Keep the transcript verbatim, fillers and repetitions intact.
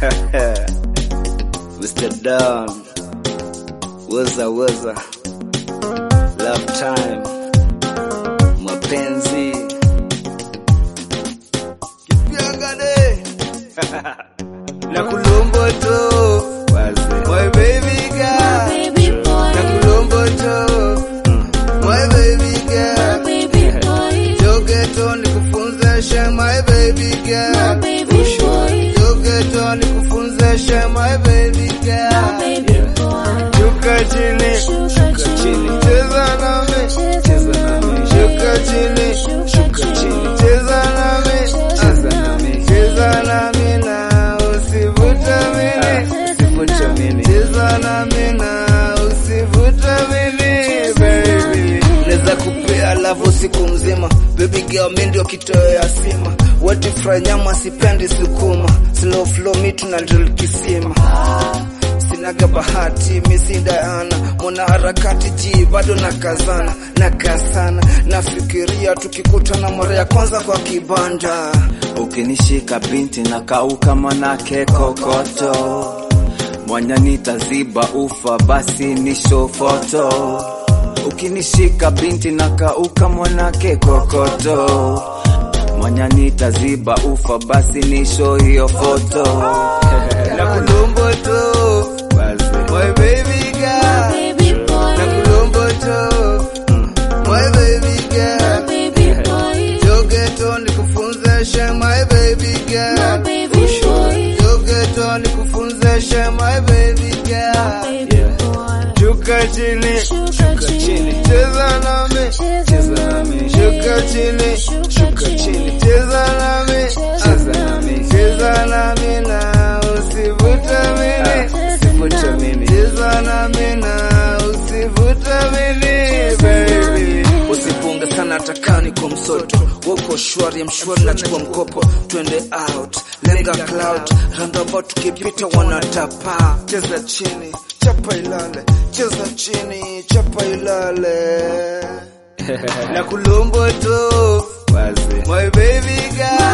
Mister Don, waza waza, love time, mapenzi kipiangane na kulombo to waze, my baby girl, my baby boy, na kulombo to my baby girl, my baby boy, jogeto nikufunzeshe my baby girl, my baby boy, jogeto nikufunzeshe my baby girl, my baby boy. shuka chini, shuka chini, cheza nami, cheza nami, shuka chini, shuka chini, cheza nami, cheza nami, cheza nami na usivuta mini, usivuta mini, cheza nami na usivuta mini, baby. Neza kupea love siku mzima, baby girl mimi ndio kitoweo ya sima, wati fry nyama sipendi sukuma, slow flow mi tunadrill kisima. Sinaga bahati misi Diana, mwana harakati ji bado nakazana, nakazana nafikiria tukikutana mara ya kwanza kwa kibanda. Ukinishika binti na kauka manake kokoto, mwanya nitaziba ufa basi nisho foto. Ukinishika binti na kauka mwanake kokoto, mwanya nitaziba ufa basi nisho hiyo foto. Na kulombo to my baby girl, My baby boy, na kulombo to my baby girl, my baby boy, jogeto nikufunzeshe my baby my girl, baby boy, jogeto nikufunzeshe my baby girl, baby boy. shuka chini, shuka chini, cheza nami, cheza nami, shuka chini, shuka chini, cheza nami, cheza nami, cheza nami na usivuta mini, usivuta mini, cheza nami na usivuta mini, baby. Usipunga sana takani kwa msoto, wako shwari mshwari na chukua mkopo, twende out, lenga cloud, roundabout tukipita wanatapa, cheza chini, chapa ilale, cheza chini, chapa ilale. Na kulombo to waze, my baby girl,